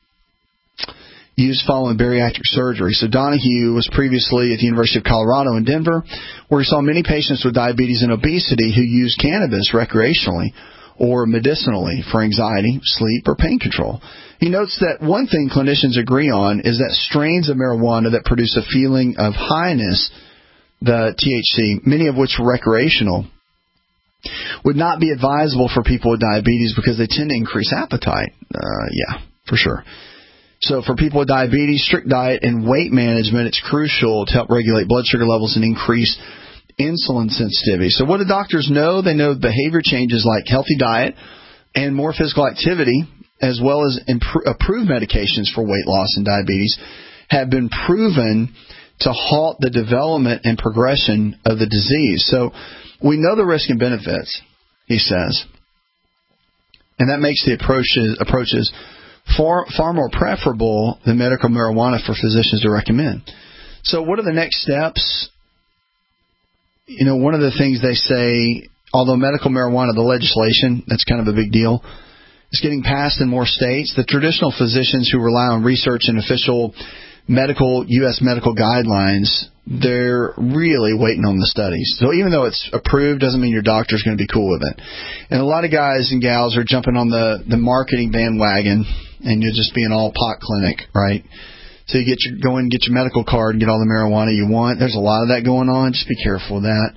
used following bariatric surgery. So Donahue was previously at the University of Colorado in Denver, where he saw many patients with diabetes and obesity who used cannabis recreationally or medicinally for anxiety, sleep, or pain control. He notes that one thing clinicians agree on is that strains of marijuana that produce a feeling of highness, the T H C, many of which are recreational, would not be advisable for people with diabetes because they tend to increase appetite. Uh, yeah, for sure. So for people with diabetes, strict diet and weight management, it's crucial to help regulate blood sugar levels and increase insulin sensitivity. So what do doctors know? They know behavior changes like healthy diet and more physical activity, as well as imp- approved medications for weight loss and diabetes, have been proven to halt the development and progression of the disease. So we know the risk and benefits, he says, and that makes the approaches, approaches far, far more preferable than medical marijuana for physicians to recommend. So what are the next steps? You know, one of the things they say, although medical marijuana, the legislation, that's kind of a big deal, is getting passed in more states, the traditional physicians who rely on research and official medical U S medical guidelines, they're really waiting on the studies. So even though it's approved, doesn't mean your doctor's going to be cool with it. And a lot of guys and gals are jumping on the, the marketing bandwagon, and you'll just be an all-pot clinic, right? So you get your, go in and get your medical card and get all the marijuana you want. There's a lot of that going on. Just be careful with that.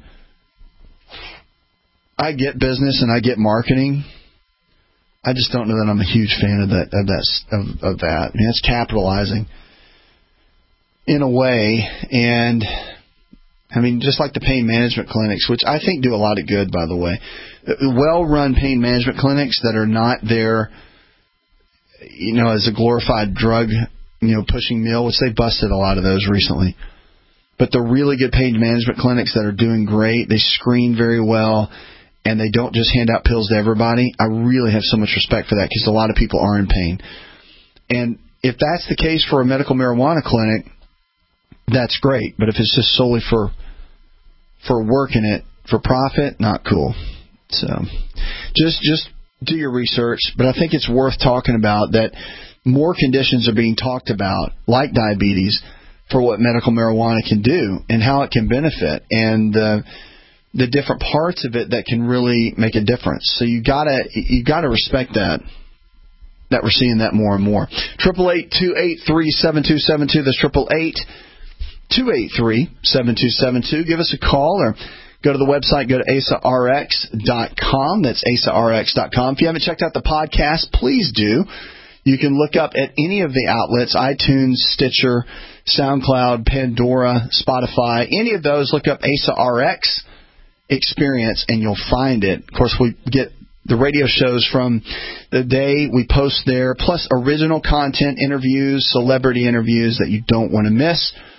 I get business and I get marketing. I just don't know that I'm a huge fan of that. Of that. Of, of that. I mean, it's capitalizing in a way, and I mean, just like the pain management clinics, which I think do a lot of good, by the way. Well-run pain management clinics that are not there, you know, as a glorified drug, you know, pushing mill, which they busted a lot of those recently. But the really good pain management clinics that are doing great, they screen very well, and they don't just hand out pills to everybody. I really have so much respect for that because a lot of people are in pain. And if that's the case for a medical marijuana clinic, that's great. But if it's just solely for for working it for profit, not cool. So just just do your research. But I think it's worth talking about that more conditions are being talked about, like diabetes, for what medical marijuana can do and how it can benefit, and uh, the different parts of it that can really make a difference. So you gotta you gotta respect that. That we're seeing that more and more. Triple eight two eight three seven two seven two. That's triple eight two eight three seven two seven two. Give us a call or go to the website. Go to A S A R X dot com. That's A S A R X dot com. If you haven't checked out the podcast, please do. You can look up at any of the outlets: iTunes, Stitcher, SoundCloud, Pandora, Spotify. Any of those, look up A S A R X Experience, and you'll find it. Of course, we get the radio shows from the day we post there, plus original content, interviews, celebrity interviews that you don't want to miss.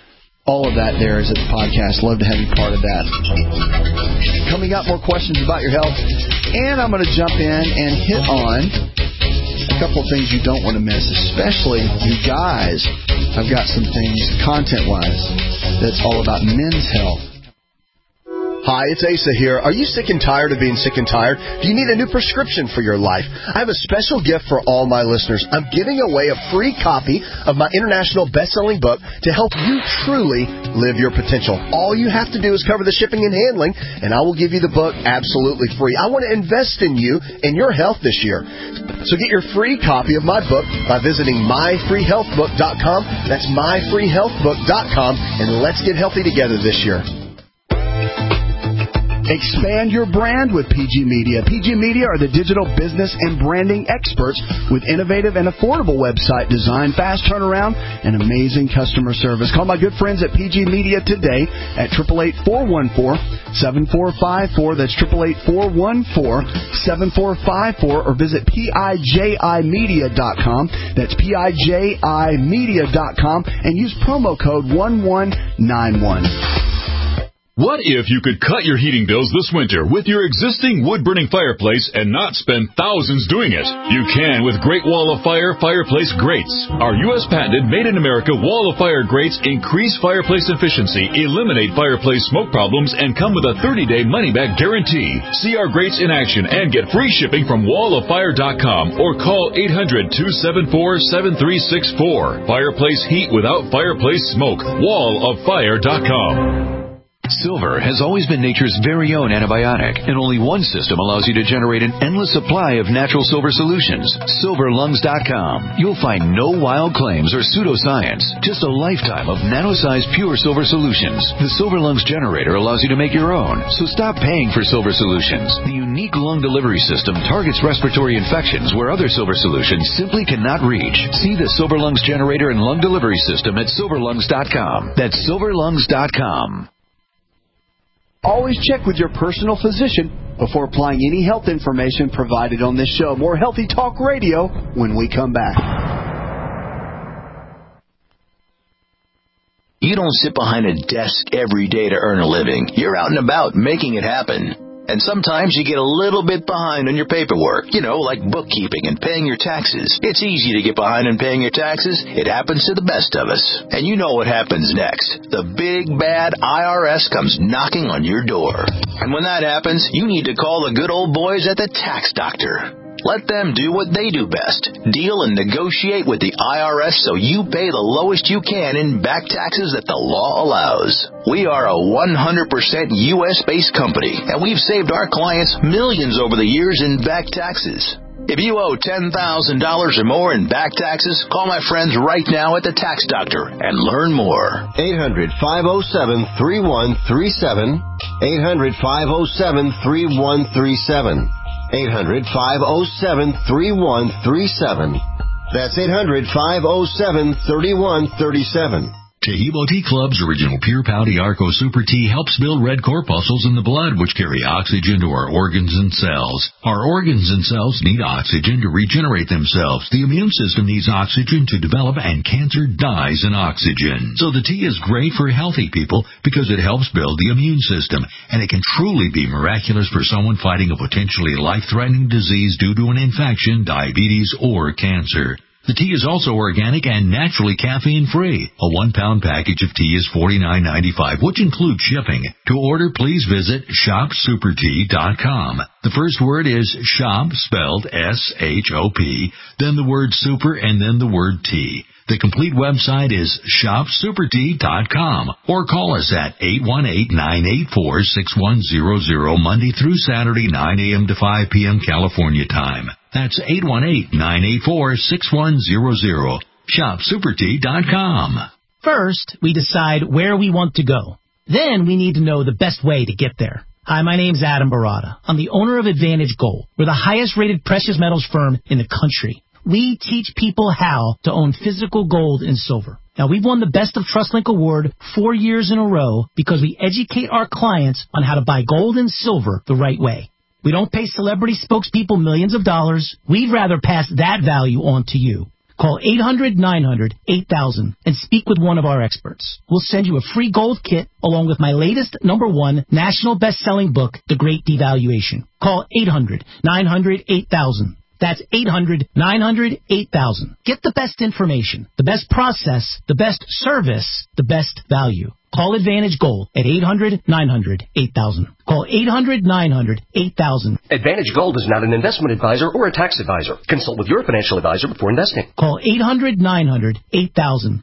All of that there is at the podcast. Love to have you part of that. Coming up, more questions about your health. And I'm going to jump in and hit on a couple of things you don't want to miss, especially you guys. I've got some things content-wise that's all about men's health. Hi, it's Asa here. Are you sick and tired of being sick and tired? Do you need a new prescription for your life? I have a special gift for all my listeners. I'm giving away a free copy of my international best-selling book to help you truly live your potential. All you have to do is cover the shipping and handling, and I will give you the book absolutely free. I want to invest in you and your health this year. So get your free copy of my book by visiting my free health book dot com. That's my free health book dot com, and let's get healthy together this year. Expand your brand with P G Media. P G Media are the digital business and branding experts with innovative and affordable website design, fast turnaround, and amazing customer service. Call my good friends at P G Media today at eight eight eight, four one four, seven four five four. That's eight eight eight, four one four, seven four five four, or visit P I J I media dot com. That's P I J I media dot com and use promo code one one nine one. What if you could cut your heating bills this winter with your existing wood-burning fireplace and not spend thousands doing it? You can with Great Wall of Fire Fireplace Grates. Our U S patented made-in-America Wall of Fire grates increase fireplace efficiency, eliminate fireplace smoke problems, and come with a thirty-day money-back guarantee. See our grates in action and get free shipping from wall of fire dot com or call eight hundred, two seven four, seven three six four. Fireplace heat without fireplace smoke. wall of fire dot com. Silver has always been nature's very own antibiotic, and only one system allows you to generate an endless supply of natural silver solutions. silver lungs dot com. You'll find no wild claims or pseudoscience, just a lifetime of nano-sized pure silver solutions. The Silver Lungs generator allows you to make your own, so stop paying for silver solutions. The unique lung delivery system targets respiratory infections where other silver solutions simply cannot reach. See the Silver Lungs generator and lung delivery system at silver lungs dot com. That's silver lungs dot com. Always check with your personal physician before applying any health information provided on this show. More Healthy Talk Radio when we come back. You don't sit behind a desk every day to earn a living. You're out and about making it happen. And sometimes you get a little bit behind on your paperwork, you know, like bookkeeping and paying your taxes. It's easy to get behind on paying your taxes. It happens to the best of us. And you know what happens next. The big, bad I R S comes knocking on your door. And when that happens, you need to call the good old boys at the Tax Doctor. Let them do what they do best. Deal and negotiate with the I R S so you pay the lowest you can in back taxes that the law allows. We are a one hundred percent U S-based company, and we've saved our clients millions over the years in back taxes. If you owe ten thousand dollars or more in back taxes, call my friends right now at the Tax Doctor and learn more. eight hundred, five oh seven, three one three seven. eight hundred, five oh seven, three one three seven. eight hundred, five oh seven, three one three seven. That's eight hundred, five oh seven, three one three seven. Taheebo Tea Club's original Pure Pouty Arco Super Tea helps build red corpuscles in the blood, which carry oxygen to our organs and cells. Our organs and cells need oxygen to regenerate themselves. The immune system needs oxygen to develop, and cancer dies in oxygen. So the tea is great for healthy people because it helps build the immune system, and it can truly be miraculous for someone fighting a potentially life-threatening disease due to an infection, diabetes, or cancer. The tea is also organic and naturally caffeine-free. A one-pound package of tea is forty-nine ninety-five, which includes shipping. To order, please visit shop super tea dot com. The first word is shop, spelled S H O P, then the word super, and then the word tea. The complete website is shop super tea dot com, or call us at eight one eight, nine eight four, six one zero zero Monday through Saturday, nine a.m. to five p.m. California time. That's eight one eight, nine eight four, six one zero zero. shop super tea dot com. First, we decide where we want to go. Then we need to know the best way to get there. Hi, my name's Adam Barada. I'm the owner of Advantage Gold. We're the highest-rated precious metals firm in the country. We teach people how to own physical gold and silver. Now, we've won the Best of TrustLink Award four years in a row because we educate our clients on how to buy gold and silver the right way. We don't pay celebrity spokespeople millions of dollars. We'd rather pass that value on to you. Call eight hundred nine hundred eight thousand and speak with one of our experts. We'll send you a free gold kit along with my latest number one national best-selling book, The Great Devaluation. Call eight hundred nine hundred eight thousand. That's eight hundred nine hundred eight thousand. Get the best information, the best process, the best service, the best value. Call Advantage Gold at eight hundred nine hundred eight thousand. Call eight hundred nine hundred eight thousand. Advantage Gold is not an investment advisor or a tax advisor. Consult with your financial advisor before investing. Call eight hundred nine hundred eight thousand.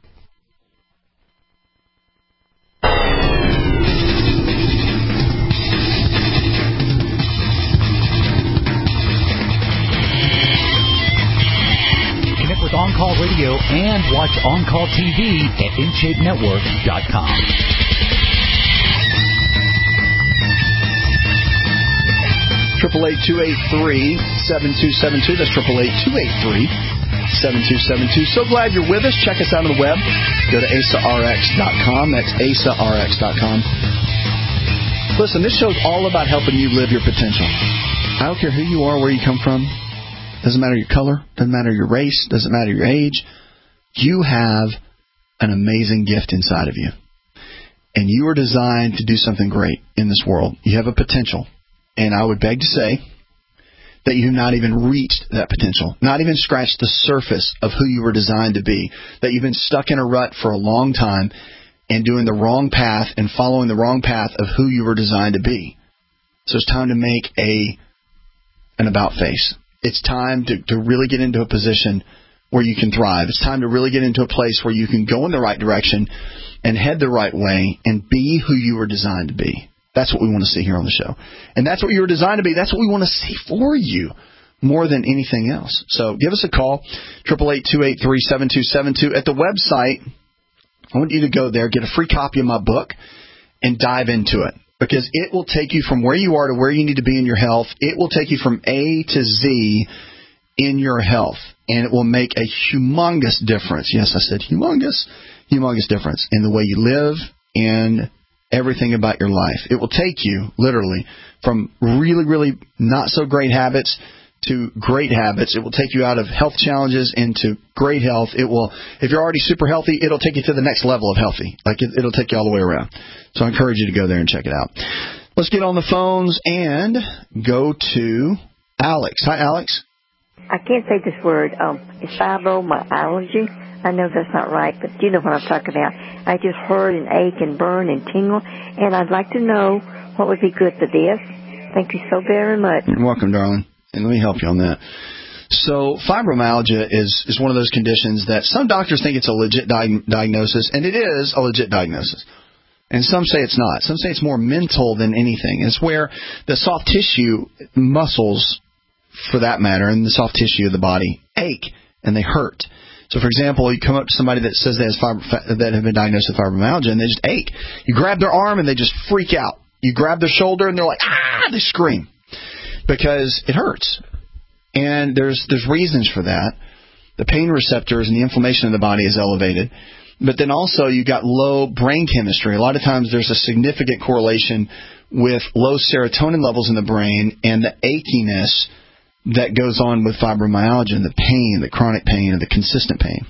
With On Call Radio and watch On Call T V at in shape network dot com. Triple eight two eight three seven two seven two. That's triple eight two eight three seven two seven two. So glad you're with us. Check us out on the web. Go to A S A R X dot com. That's A S A R X dot com. Listen, this show's all about helping you live your potential. I don't care who you are, where you come from. Doesn't matter your color, doesn't matter your race, doesn't matter your age. You have an amazing gift inside of you. And you are designed to do something great in this world. You have a potential. And I would beg to say that you have not even reached that potential, not even scratched the surface of who you were designed to be, that you've been stuck in a rut for a long time and doing the wrong path and following the wrong path of who you were designed to be. So it's time to make a an about face. It's time to, to really get into a position where you can thrive. It's time to really get into a place where you can go in the right direction and head the right way and be who you were designed to be. That's what we want to see here on the show. And that's what you were designed to be. That's what we want to see for you more than anything else. So give us a call, eight eight eight, two eight three, seven two seven two. At the website, I want you to go there, get a free copy of my book, and dive into it. Because it will take you from where you are to where you need to be in your health. It will take you from A to Z in your health. And it will make a humongous difference. Yes, I said humongous. Humongous difference in the way you live and everything about your life. It will take you, literally, from really, really not so great habits to great habits. It will take you out of health challenges into great health. It will, if you're already super healthy, it'll take you to the next level of healthy. Like it, it'll take you all the way around. So I encourage you to go there and check it out. Let's get on the phones and go to Alex. Hi, Alex. I can't say this word. Um, it's fibromyalgia. I know that's not right, but you know what I'm talking about. I just hurt and ache and burn and tingle, and I'd like to know what would be good for this. Thank you so very much. You're welcome, darling. And let me help you on that. So fibromyalgia is, is one of those conditions that some doctors think it's a legit di- diagnosis, and it is a legit diagnosis. And some say it's not. Some say it's more mental than anything. It's where the soft tissue, muscles, for that matter, and the soft tissue of the body ache and they hurt. So, for example, you come up to somebody that says they has fibro- that have been diagnosed with fibromyalgia, and they just ache. You grab their arm, and they just freak out. You grab their shoulder, and they're like, ah, they scream because it hurts. And there's there's reasons for that. The pain receptors and the inflammation in the body is elevated. But then also you got low brain chemistry. A lot of times there's a significant correlation with low serotonin levels in the brain and the achiness that goes on with fibromyalgia and the pain, the chronic pain, and the consistent pain.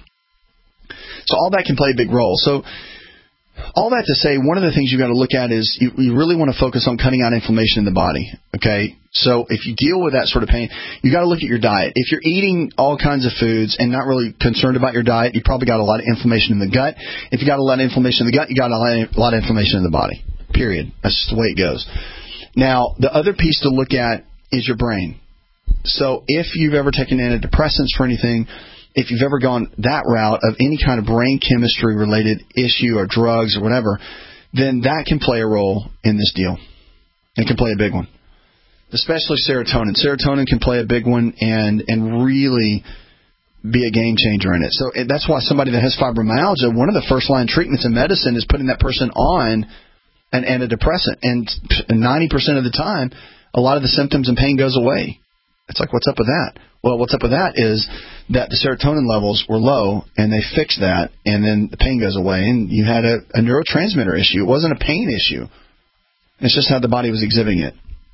So all that can play a big role. So all that to say, one of the things you've got to look at is you, you really want to focus on cutting out inflammation in the body, okay? So if you deal with that sort of pain, you got to look at your diet. If you're eating all kinds of foods and not really concerned about your diet, you probably got a lot of inflammation in the gut. If you got a lot of inflammation in the gut, you got a lot of, a lot of inflammation in the body, period. That's just the way it goes. Now, the other piece to look at is your brain. So if you've ever taken antidepressants for anything, if you've ever gone that route of any kind of brain chemistry related issue or drugs or whatever, then that can play a role in this deal. It can play a big one, especially serotonin. Serotonin can play a big one and, and really be a game changer in it. So that's why somebody that has fibromyalgia, one of the first line treatments in medicine is putting that person on an antidepressant. And ninety percent of the time, a lot of the symptoms and pain goes away. It's like, what's up with that? Well, what's up with that is that the serotonin levels were low, and they fixed that, and then the pain goes away, and you had a, a neurotransmitter issue. It wasn't a pain issue. It's just how the body was exhibiting it.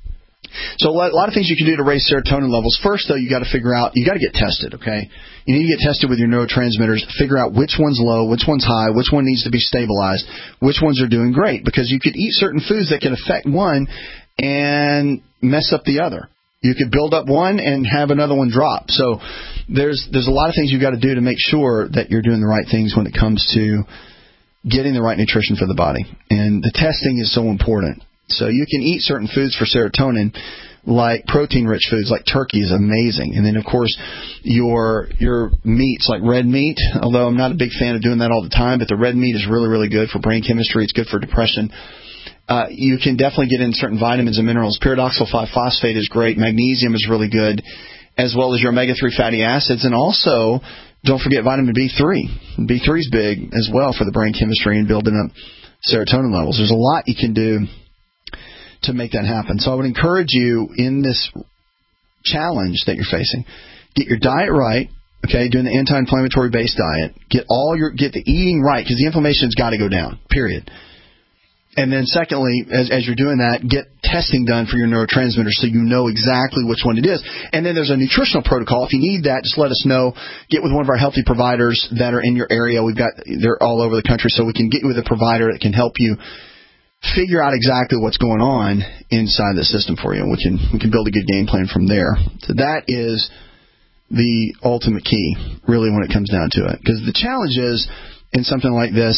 So a lot of things you can do to raise serotonin levels. First, though, you got to figure out, you got to get tested, okay? You need to get tested with your neurotransmitters, figure out which one's low, which one's high, which one needs to be stabilized, which ones are doing great, because you could eat certain foods that can affect one and mess up the other. You could build up one and have another one drop. So there's there's a lot of things you've got to do to make sure that you're doing the right things when it comes to getting the right nutrition for the body. And the testing is so important. So you can eat certain foods for serotonin, like protein-rich foods, like turkey is amazing. And then, of course, your your meats, like red meat, although I'm not a big fan of doing that all the time, but the red meat is really, really good for brain chemistry. It's good for depression. Uh, you can definitely get in certain vitamins and minerals. Pyridoxal five phosphate is great. Magnesium is really good, as well as your omega three fatty acids. And also, don't forget vitamin B three. B three is big as well for the brain chemistry and building up serotonin levels. There's a lot you can do to make that happen. So I would encourage you in this challenge that you're facing, get your diet right, okay, doing the anti-inflammatory based diet, get all your get the eating right, because the inflammation's got to go down, period. And then secondly, as, as you're doing that, get testing done for your neurotransmitters so you know exactly which one it is. And then there's a nutritional protocol. If you need that, just let us know. Get with one of our healthy providers that are in your area. We've got they're all over the country, so we can get you with a provider that can help you figure out exactly what's going on inside the system for you. We can we can build a good game plan from there. So that is the ultimate key, really, when it comes down to it. Because the challenge is, in something like this,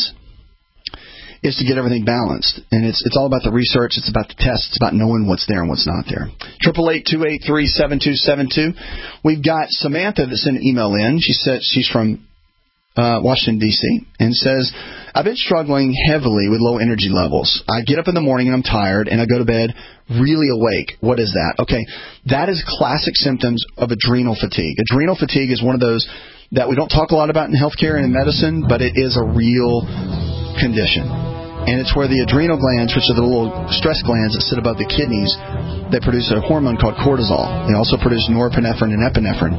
is to get everything balanced. And it's it's all about the research. It's about the tests. It's about knowing what's there and what's not there. eight eight eight, two eight three, seven two seven two. We've got Samantha that sent an email in. She said she's from uh, Washington, D C, and says, I've been struggling heavily with low energy levels. I get up in the morning and I'm tired, and I go to bed really awake. What is that? Okay, that is classic symptoms of adrenal fatigue. Adrenal fatigue is one of those that we don't talk a lot about in healthcare and in medicine, but it is a real condition. And it's where the adrenal glands, which are the little stress glands that sit above the kidneys, they produce a hormone called cortisol. They also produce norepinephrine and epinephrine.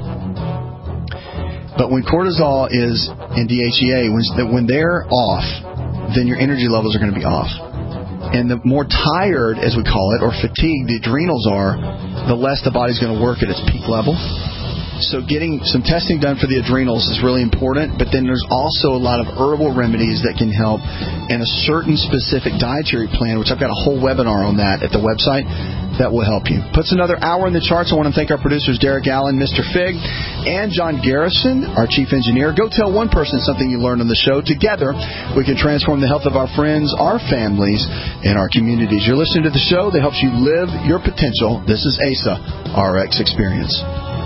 But when cortisol is in D H E A, when, when they're off, then your energy levels are going to be off. And the more tired, as we call it, or fatigued the adrenals are, the less the body's going to work at its peak level. So getting some testing done for the adrenals is really important, but then there's also a lot of herbal remedies that can help, and a certain specific dietary plan, which I've got a whole webinar on that at the website, that will help you. Puts another hour in the charts. I want to thank our producers, Derek Allen, Mister Fig, and John Garrison, our chief engineer. Go tell one person something you learned on the show. Together, we can transform the health of our friends, our families, and our communities. You're listening to the show that helps you live your potential. This is A S A R X Experience.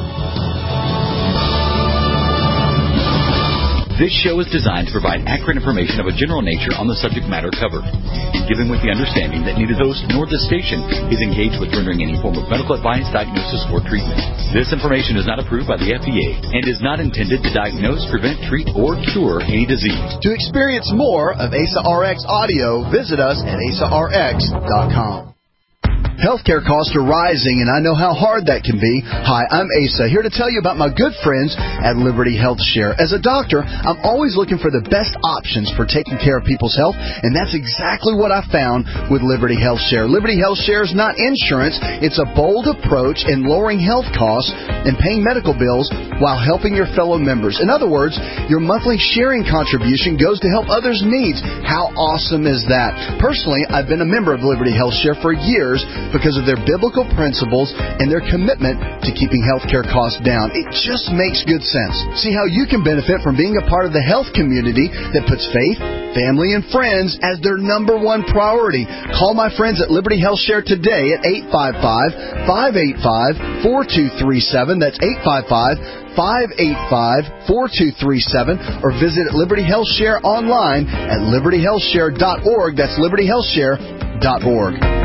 This show is designed to provide accurate information of a general nature on the subject matter covered, given with the understanding that neither host nor the station is engaged with rendering any form of medical advice, diagnosis, or treatment. This information is not approved by the F D A and is not intended to diagnose, prevent, treat, or cure any disease. To experience more of A S A R X audio, visit us at A S A R X dot com. Healthcare costs are rising, and I know how hard that can be. Hi, I'm Asa, here to tell you about my good friends at Liberty Health Share. As a doctor, I'm always looking for the best options for taking care of people's health, and that's exactly what I found with Liberty Health Share. Liberty Health Share is not insurance. It's a bold approach in lowering health costs and paying medical bills while helping your fellow members. In other words, your monthly sharing contribution goes to help others' needs. How awesome is that? Personally, I've been a member of Liberty Health Share for years, because of their biblical principles and their commitment to keeping healthcare costs down. It just makes good sense. See how you can benefit from being a part of the health community that puts faith, family, and friends as their number one priority. Call my friends at Liberty Health Share today at eight five five, five eight five, four two three seven. That's eight five five, five eight five, four two three seven, or visit Liberty Health Share online at liberty health share dot org. That's liberty health share dot org.